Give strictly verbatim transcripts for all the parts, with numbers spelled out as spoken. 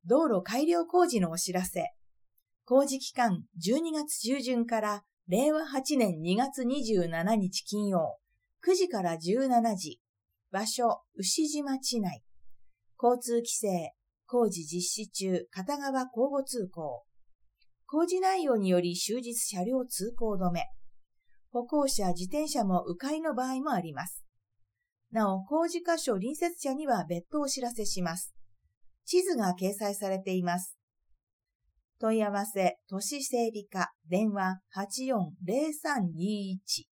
道路改良工事のお知らせ。工事期間じゅうにがつ中旬かられいわはちねんにがつにじゅうしちにち金曜、くじからじゅうしちじ。場所、牛島地内。交通規制、工事実施中、片側交互通行。工事内容により終日車両通行止め。歩行者、自転車も迂回の場合もあります。なお、工事箇所隣接者には別途お知らせします。地図が掲載されています。問い合わせ、都市整備課、電話 はちよんぜろさんにいち。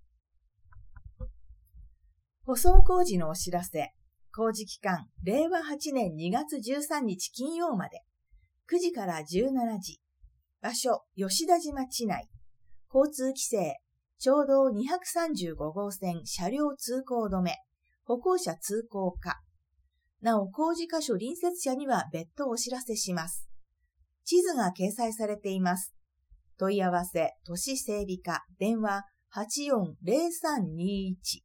舗装工事のお知らせ。工事期間、れいわはちねんにがつじゅうさんにち金曜まで。くじからじゅうしちじ。場所、吉田島地内。交通規制、町道にひゃくさんじゅうごごうせん車両通行止め。歩行者通行可。なお、工事箇所隣接者には別途お知らせします。地図が掲載されています。問い合わせ、都市整備課、電話 はちよんぜろさんにいち。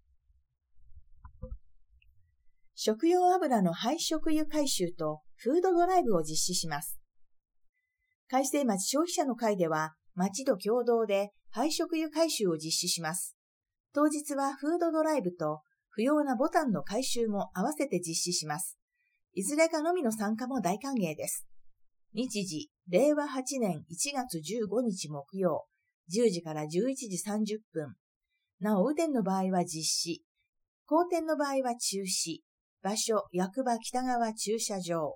食用油の廃食油回収とフードドライブを実施します。海星町消費者の会では、町と共同で廃食油回収を実施します。当日はフードドライブと不要なボタンの回収も合わせて実施します。いずれかのみの参加も大歓迎です。日時、れいわはちねんいちがつじゅうごにち木曜、じゅうじからじゅういちじさんじゅっぷん。なお、雨天の場合は実施。好天の場合は中止。場所、役場北側駐車場。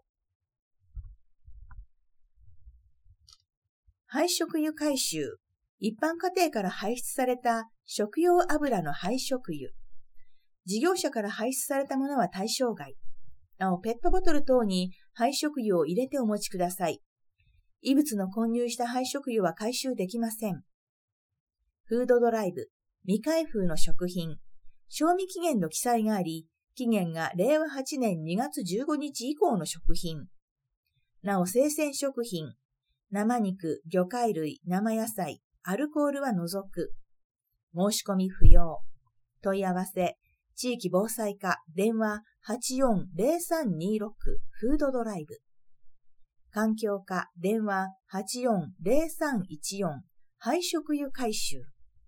廃食油回収。一般家庭から排出された食用油の廃食油。事業者から排出されたものは対象外。なお、ペットボトル等に廃食油を入れてお持ちください。異物の混入した廃食油は回収できません。フードドライブ、未開封の食品、賞味期限の記載があり、期限がれいわはちねんにがつじゅうごにち以降の食品。なお、生鮮食品、生肉、魚介類、生野菜、アルコールは除く。申し込み不要。問い合わせ、地域防災課、電話 はちよんぜろさんにろく フードドライブ。環境課、電話 はちよんぜろさんいちよん 廃食油回収。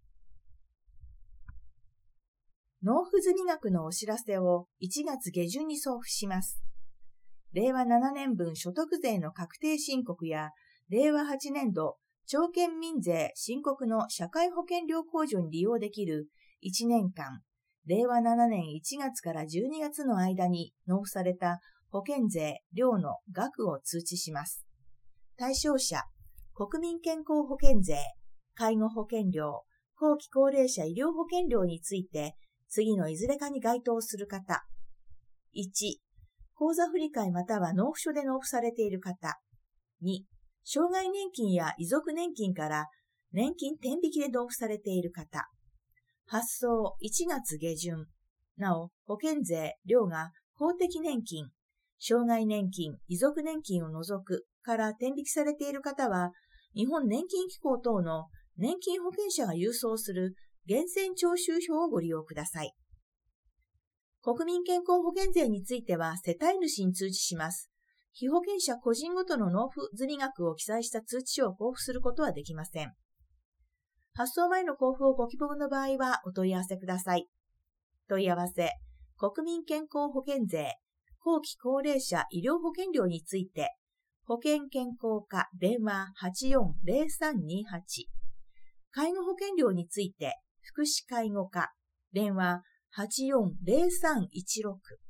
納付済額のお知らせをいちがつげじゅんに送付します。れいわななねんぶん所得税の確定申告や、れいわはちねんど町県民税申告の社会保険料控除に利用できるいちねんかん、れいわななねんいちがつからじゅうにがつの間に納付された保険税、料の額を通知します。対象者、国民健康保険税、介護保険料、後期高齢者医療保険料について、次のいずれかに該当する方。いち、口座振替または納付書で納付されている方。に、障害年金や遺族年金から年金天引きで納付されている方。発送いちがつげじゅん。なお、保険税、料が公的年金、障害年金、遺族年金を除くから天引きされている方は、日本年金機構等の年金保険者が郵送する源泉徴収票をご利用ください。国民健康保険税については世帯主に通知します。被保険者個人ごとの納付済額を記載した通知書を交付することはできません。発送前の交付をご希望の場合はお問い合わせください。問い合わせ、国民健康保険税、後期高齢者医療保険料について、保険健康課電話 はちよんぜろさんにはち、介護保険料について、福祉介護課電話 はちよんぜろさんいちろく。